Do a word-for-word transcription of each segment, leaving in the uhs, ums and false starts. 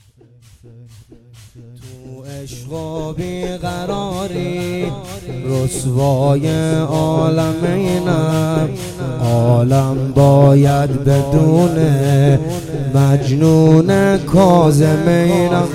تو عشق و بیقراری رسوای عالم اینم، عالم باید بدونه مجنون کاظم اینم،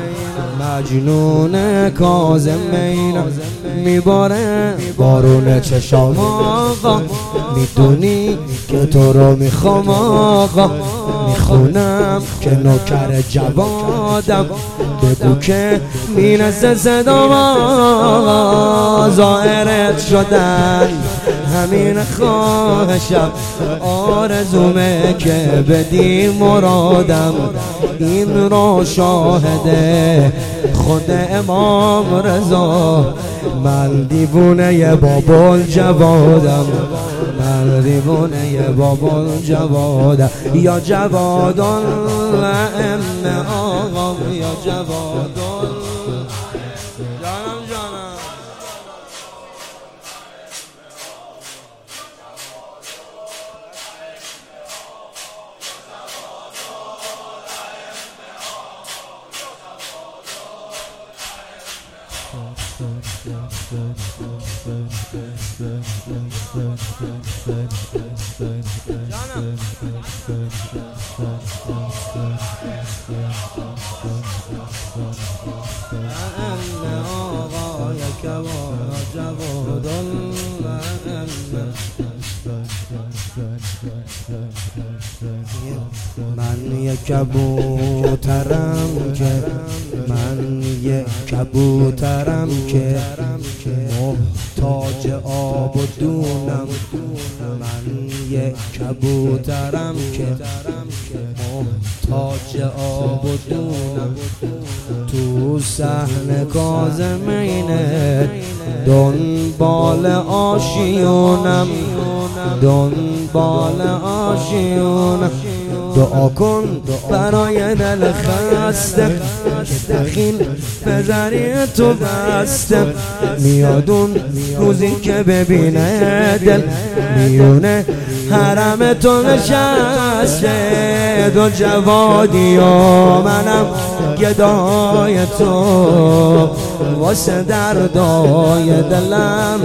مجنون کاظم اینم. میباره بارون چشام آقا، میدونی که تو رو میخوام آقا، میخونم که نوکر جوادم، بگو که میرسه صدام آقا، ظاهرت شدن همین خواهشم، آرزومه که بدی مرادم، این را شاهده خود امام رضا، من دیوونه بابا جوادم، من دیوونه بابا جوادم، یا جوادان و ام آقا، یا جوادان جانم جانم. من یک کبوترم که من یک کبوترم که محتاج آب و دونم، من یک کبوترم که محتاج آب و دونم، تو صحن کاظم اینه دنبال آشیونم، دنبال آشیونم. دعا کن برای دل خسته که دخیل به ذریع تو بسته، میادون روزی که ببینه دل میونه حرم تو نشسته، دو جوادی و منم گدای تو، واسه دردای دلم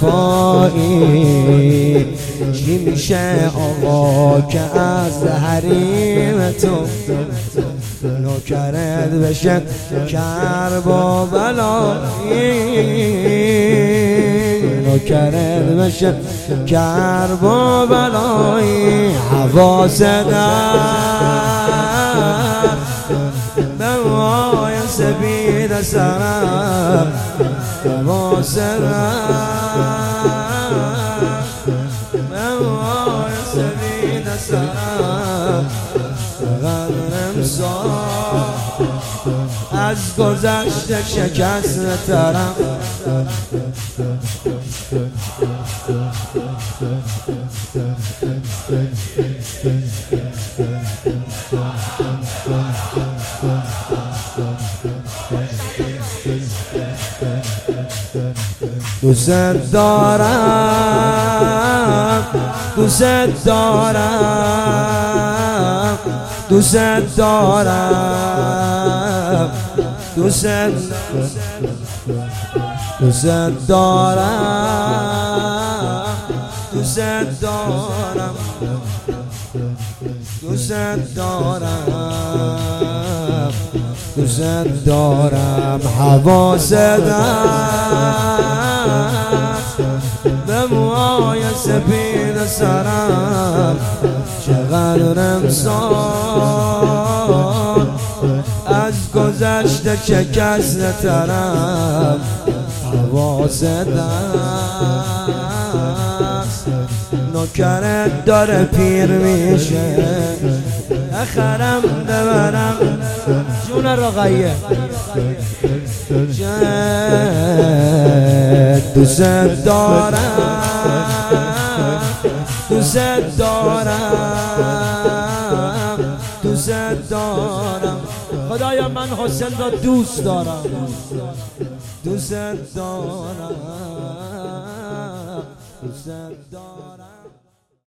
شفایی، چی میشه آقا که از حریم تو نوکرت بشه کرب و بلایی، نوکرت بشه کرب و بلایی. حواست به موهای سپید سرم، حواست به موهای سپید سرم، غرم سار از گذشته شکست ترم. دوست دارم، دوست دارم، دوست دارم، دوست دوست دارم، دوست دارم، دوست دارم، دوست دارم. حواست به موهای سپید سرم، چقدر امسال از گذشته شکست ترم، حواست نوکرت داره پیر میشه، اخرم ببرم جون رقیه دوست دارم، دوست دارم، دوست دارم. خدایا من حسین را دوست دارم، دوست دارم، دوست دارم.